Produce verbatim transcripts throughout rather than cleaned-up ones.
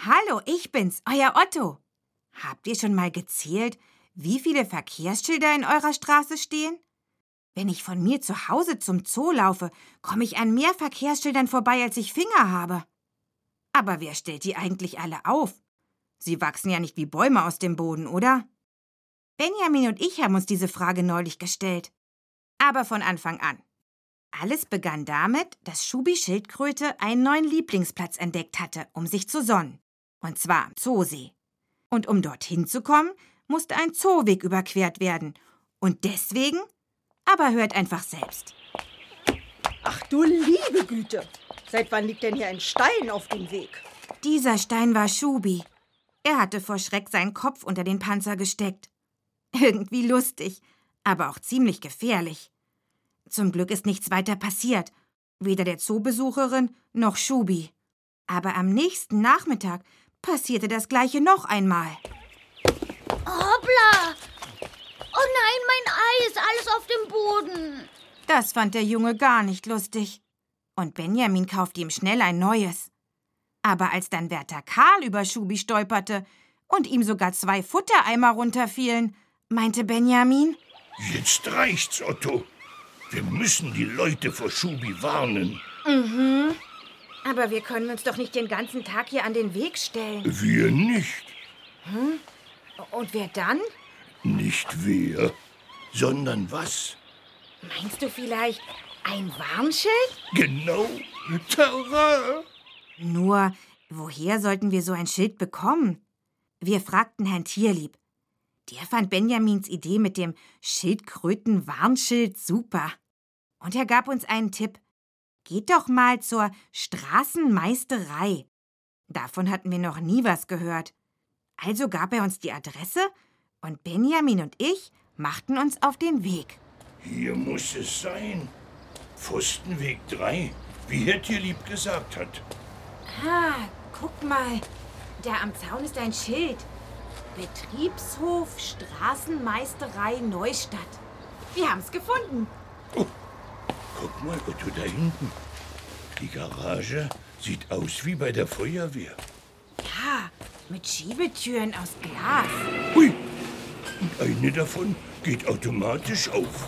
Hallo, ich bin's, euer Otto. Habt ihr schon mal gezählt, wie viele Verkehrsschilder in eurer Straße stehen? Wenn ich von mir zu Hause zum Zoo laufe, komme ich an mehr Verkehrsschildern vorbei, als ich Finger habe. Aber wer stellt die eigentlich alle auf? Sie wachsen ja nicht wie Bäume aus dem Boden, oder? Benjamin und ich haben uns diese Frage neulich gestellt. Aber von Anfang an. Alles begann damit, dass Schubi Schildkröte einen neuen Lieblingsplatz entdeckt hatte, um sich zu sonnen. Und zwar am Zoosee. Und um dorthin zu kommen, musste ein Zooweg überquert werden. Und deswegen? Aber hört einfach selbst. Ach du liebe Güte! Seit wann liegt denn hier ein Stein auf dem Weg? Dieser Stein war Schubi. Er hatte vor Schreck seinen Kopf unter den Panzer gesteckt. Irgendwie lustig, aber auch ziemlich gefährlich. Zum Glück ist nichts weiter passiert. Weder der Zoobesucherin noch Schubi. Aber am nächsten Nachmittag passierte das Gleiche noch einmal. Hoppla! Oh nein, mein Ei ist alles auf dem Boden. Das fand der Junge gar nicht lustig. Und Benjamin kaufte ihm schnell ein neues. Aber als dann Wärter Karl über Schubi stolperte und ihm sogar zwei Futtereimer runterfielen, meinte Benjamin: Jetzt reicht's, Otto. Wir müssen die Leute vor Schubi warnen. Mhm. Aber wir können uns doch nicht den ganzen Tag hier an den Weg stellen. Wir nicht. Hm? Und wer dann? Nicht wer, sondern was? Meinst du vielleicht ein Warnschild? Genau. Terrain. Nur, woher sollten wir so ein Schild bekommen? Wir fragten Herrn Tierlieb. Der fand Benjamins Idee mit dem Schildkröten-Warnschild super. Und er gab uns einen Tipp. Geht doch mal zur Straßenmeisterei. Davon hatten wir noch nie was gehört. Also gab er uns die Adresse und Benjamin und ich machten uns auf den Weg. Hier muss es sein. Pfostenweg drei, wie Herr Tierlieb gesagt hat. Ah, guck mal. Da am Zaun ist ein Schild. Betriebshof Straßenmeisterei Neustadt. Wir haben's gefunden. Oh, guck mal, Otto, da hinten. Die Garage sieht aus wie bei der Feuerwehr. Ja, mit Schiebetüren aus Glas. Hui, und eine davon geht automatisch auf.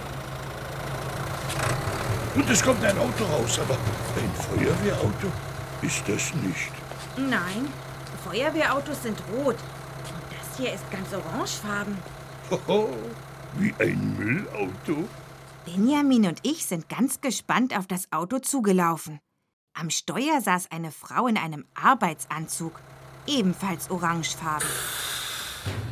Und es kommt ein Auto raus, aber ein Feuerwehrauto ist das nicht. Nein, Feuerwehrautos sind rot. Und das hier ist ganz orangefarben. Hoho, wie ein Müllauto. Benjamin und ich sind ganz gespannt auf das Auto zugelaufen. Am Steuer saß eine Frau in einem Arbeitsanzug, ebenfalls orangefarben.